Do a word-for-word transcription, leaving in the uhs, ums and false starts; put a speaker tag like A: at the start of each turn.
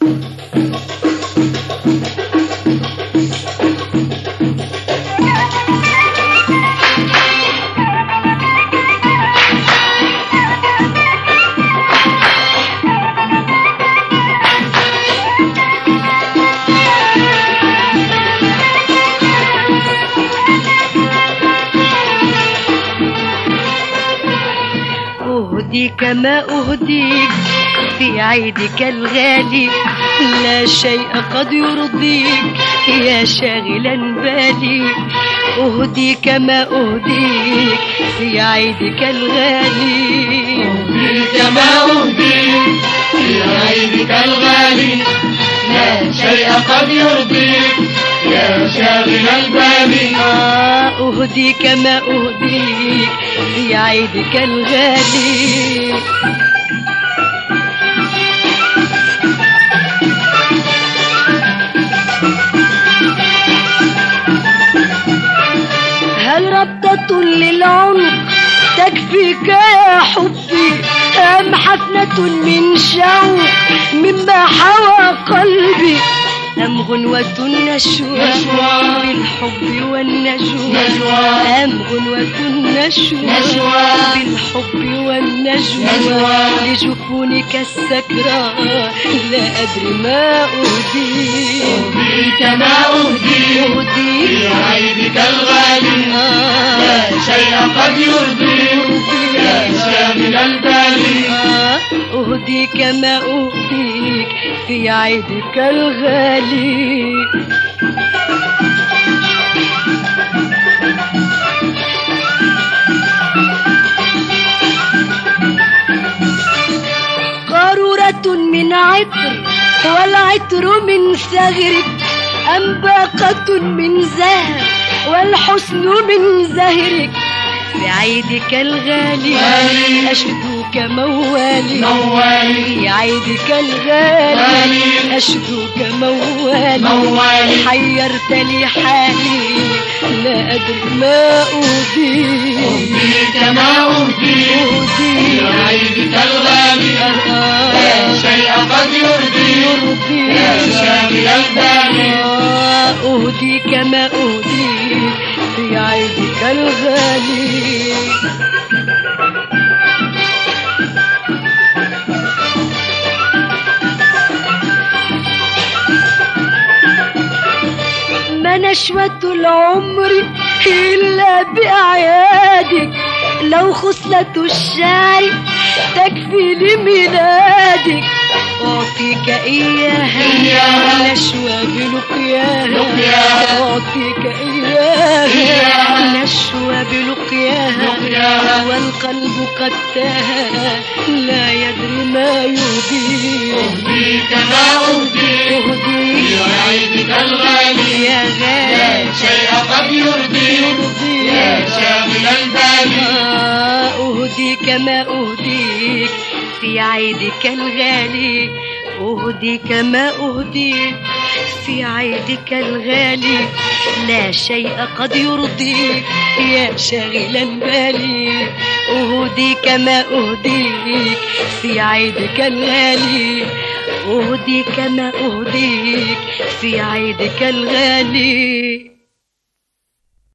A: أهديك ما أهديك في عيدك الغالي، لا شيء قد يرضيك يا شاغلا بالي. أهديك ما أهديك في عيدك الغالي،
B: أهديك ما أهديك في عيدك الغالي، لا شيء قد يرضيك يا شاغل البال.
A: آه أهديك ما أهديك في عيدك الغالي. هل ربطة للعنق تكفيك يا حبي، أم حفنة من شوق مما حوى قلبي، أم غنوة النشوى بالحب والنجوى، أم غنوة النشوى بالحب والنجوى، لجفونك السكرى لا أدري ما أهديك.
B: أهديك ما أهديك في عيدك الغالي، لا شيء قد يرضيك يا شاغل البال.
A: أهديك ما أهديك في عيدك الغالي. قارورة من عطر والعطر من ثغرك، أم باقة من زهر والحسن من زهرك، في عيدك الغالي أشدوك موالي، في عيدك الغالي أشدوك موالي، حيرت لي حالي لا أدري ما أهديك.
B: أهديك ما أهديك في عيدك الغالي، لا شيء قد يرضيك يا شاغل البال.
A: أهديك ما أهديك في عيدك الغالي. ما نشوة العمر إلا بأعيادك، لو خصلة الشعر تكفي لميلادك، أعطيك إياها نشوى بلقياها، أعطيك إياها نشوى بلقياها، والقلب قد تاه لا يدري ما يهديك.
B: أهديك ما أهديك في عيدك الغالي،
A: يا غالي
B: لا شيء قد يرضيك يا شاغل البال.
A: أهديك ما أهديك في عيدك الغالي، أهديك ما أهديك في عيدك الغالي، لا شيء قد يرضيك يا شاغلا بالي. أهديك ما أهديك في عيدك الغالي، أهديك ما أهديك في عيدك الغالي.